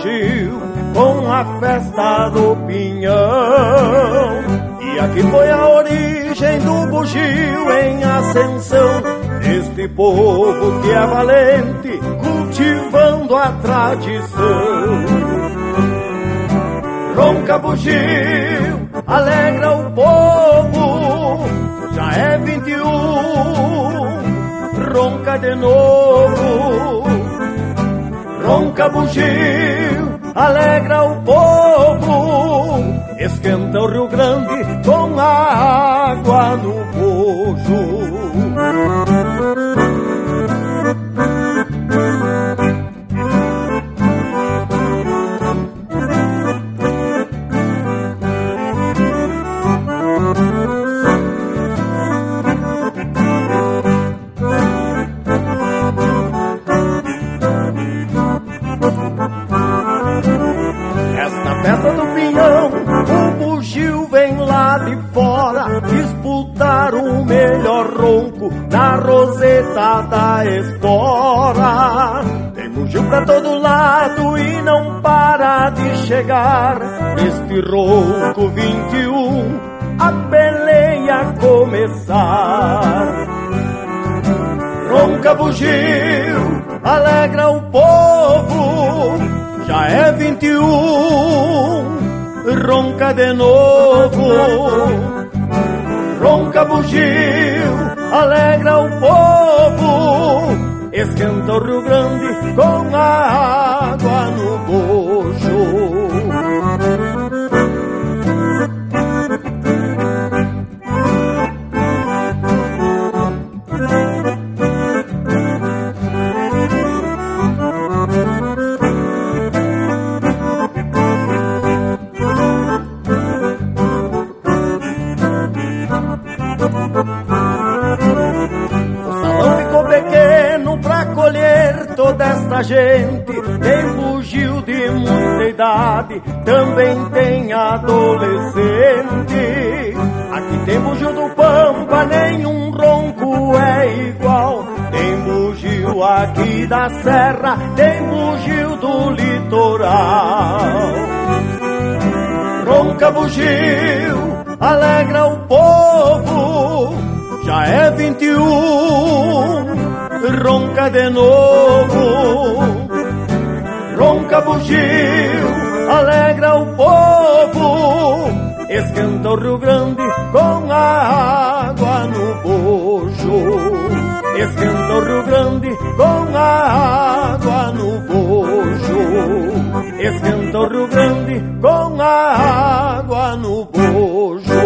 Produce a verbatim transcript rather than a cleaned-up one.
bugio com a festa do pinhão. E aqui foi a origem do bugio em ascensão, deste povo que é valente, cultivando a tradição. Ronca bugio, alegra o povo, já é vinte e um, ronca de novo. Ronca bugio, alegra o povo, esquenta o Rio Grande com a água no bojo. Festa do Pinhão, o bugio vem lá de fora disputar o melhor ronco na roseta da espora. Tem bugio pra todo lado e não para de chegar. Neste ronco vinte e um, a peleia começar. Ronca bugio, alegra o povo, já é vinte e um, ronca de novo. Ronca bugio, alegra o povo, esquenta o Rio Grande com a água no bojo. Toda esta gente tem bugio de muita idade, também tem adolescente. Aqui tem bugio do Pampa, nenhum ronco é igual. Tem bugio aqui da Serra, tem bugio do litoral. Ronca bugio, alegra o povo, já é vinte e um, ronca de novo. Ronca bugio, alegra o povo, esquenta o Rio Grande com a água no bojo. Esquenta o Rio Grande com a água no bojo. Esquenta o Rio Grande com a água no bojo.